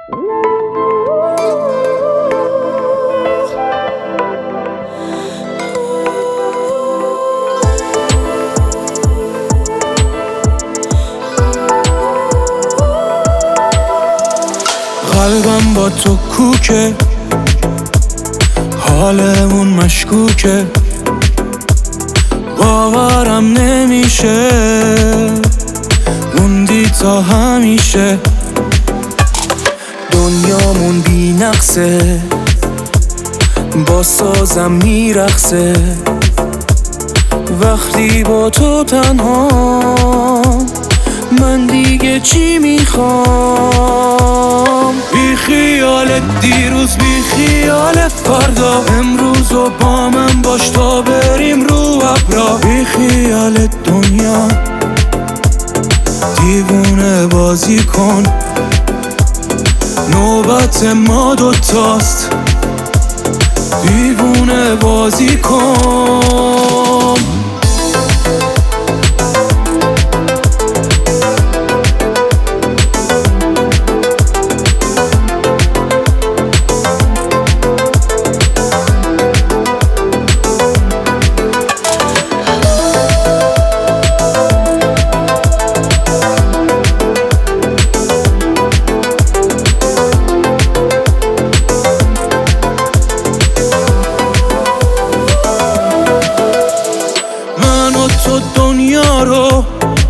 قلبم با تو کوکه، حالمون مشکوکه، باورم نمیشه موندی تا همیشه. دنیامون بی نقصه، با سازم میرقصه، وقتی با تو تنها من دیگه چی میخوام؟ بی خیال دیروز، بی خیال فردا، امروز و با من باش تا بریم رو ابرا. بی خیال دنیا، دیوونه بازی کن، نوبت ما دوتاست، دیوونه بازی کن. تو دنیا رو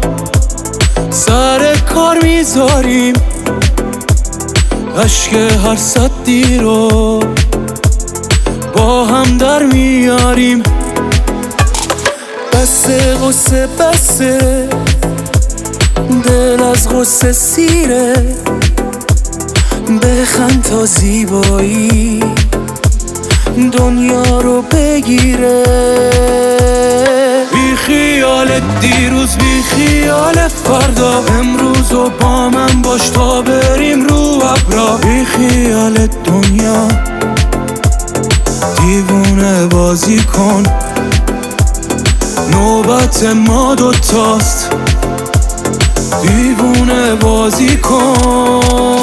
سر کار میذاریم، عشق هر سدی رو با هم در میاریم. بسه غصه بسه، دل از غصه سیره، بخند تا زیبایی دنیا رو بگیره. بی خیال دیروز، بی خیال فردا، امروز و با من باش تا بریم رو ابرا. بی خیال دنیا، دیوونه بازی کن، نوبت ما دوتاست، دیوونه بازی کن.